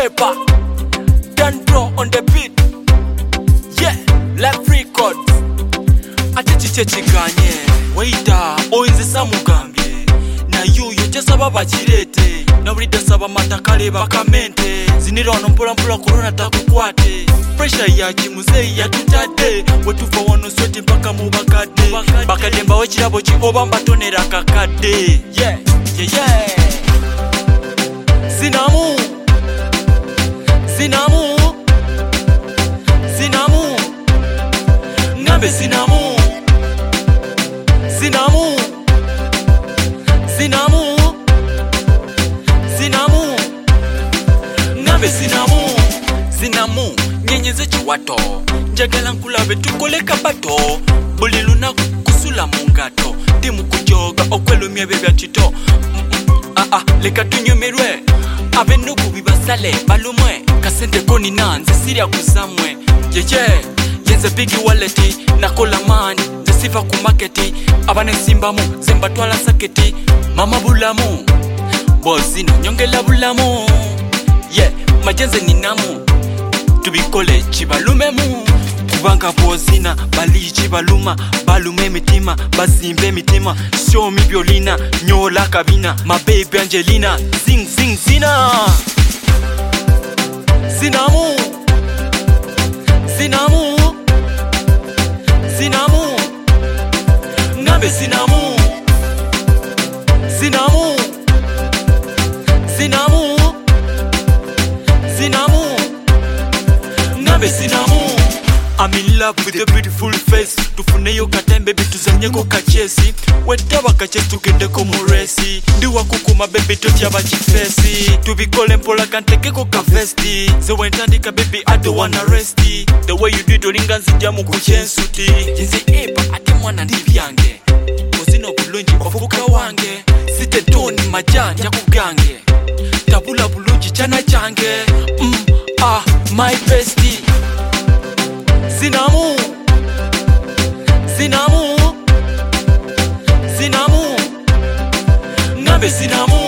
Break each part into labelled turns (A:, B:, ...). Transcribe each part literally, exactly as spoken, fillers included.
A: Epa Dan Pro on the beat. Yeah, Live Records. Achichiche chiganye Waita, oinze samugambye na yuyo chasaba bachirete na ulida saba matakale bakamente zinira ono mpola mpola corona takukwate pressure ya kimuzeyi yatutade wetufa wano sweti mpaka mu bakade bakade mbawe kirabo ki oba mbatonera kakade. Yeah, yeah, yeah. Zinamu Zinamu Zinamu Ngambe Zinamu Zinamu Zinamu Zinamu Ngambe Zinamu Zinamu nyenyeze chiwato njagala nkulabe tukoleka bato buli lunaku kusula mungato timu kujoga okwelumya bebya chito. Ah ah leka tunyumirwe abenugu bibasale balumwe kasente koni nanze siria kuzamwe. Yeje yenze bigi wallet nakola mani zesifa ku market abane simbamu zembatwala saketi mama bulamu bozina nyongela bulamu. Yeah majenze ninamu tubikole chibalumemu kubanga bozina bali chibaluma balume mitima bazimbe mitima show mi violina nyola kabina my baby Angelina zing zing zina Zinamu Zinamu Zinamu Ngambe Zinamu Zinamu Zinamu Zinamu Ngambe Zinamu. I'm in love with your beautiful face. Tufuneyo katembe bitu zanyeko kachesi wetaba kachesi tugendeko muresi ndiwa kukuma baby tochi abachifesi tubikole mpola kantekeko kavesti zewentandika baby I don't wanna rest. The way you do it olinga nzijamu kuchensuti jinsi epa ate mwana ndibyange kozino bulungi ofuka wange site toni majanja kugange tabula bulungi chana change. Mm, ah my bestie Zinamu Zinamu Zinamu Ngambe Zinamu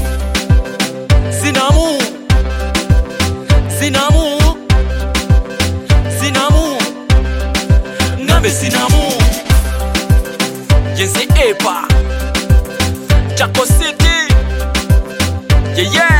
A: Zinamu Zinamu Zinamu Ngambe Zinamu Yenze Epa Chaco City. Yeah, yeah.